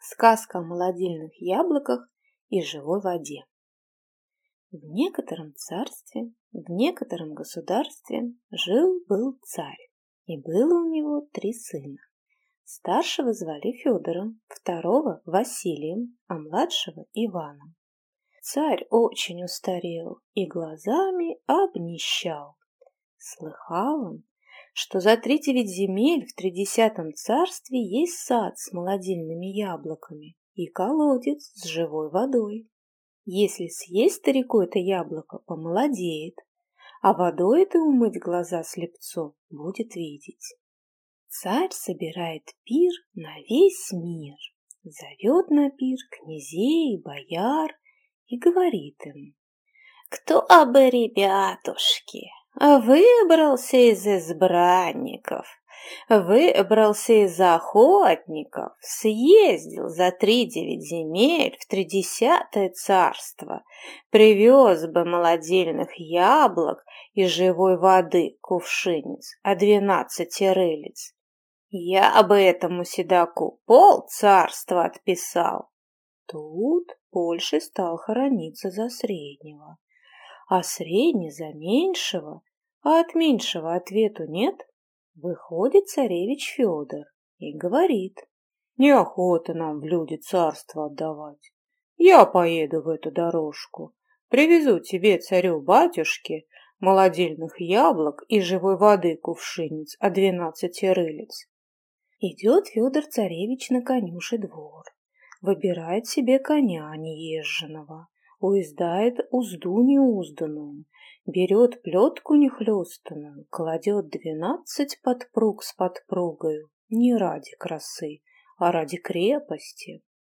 Сказка о молодильных яблоках и живой воде. В некотором царстве, в некотором государстве жил-был царь, и было у него 3 сына. Старшего звали Федором, второго – Василием, а младшего – Иваном. Царь очень устарел и глазами обнищал. Слыхал он, что за 3/9 земель в 30 царстве есть сад с молодильными яблоками и колодец с живой водой. Если съесть старику это яблоко, помолодеет, а водой это умыть глаза слепцу будет видеть. Царь собирает пир на весь мир, зовет на пир князей, бояр и говорит им: «Кто бы, ребятушки, выбрался из избранников, выбрался из охотников, съездил за 3/9 земель в 30 царство, привез бы молодильных яблок и живой воды кувшинец, 12 рылиц. Я бы этому седаку полцарства отписал». Тут больше стал хорониться за среднего, а средний за меньшего, а от меньшего ответу нет. Выходит царевич Федор и говорит: «Неохота нам в люди царство отдавать. Я поеду в эту дорожку, привезу тебе, царю-батюшке, молодильных яблок и живой воды кувшинец, 12 рылиц». Идет Федор-царевич на конюший двор, выбирает себе коня неезженного, уездает узду неузданную, берет плетку нехлёстанную, кладет 12 подпруг с подпругою, не ради красы, а ради крепости.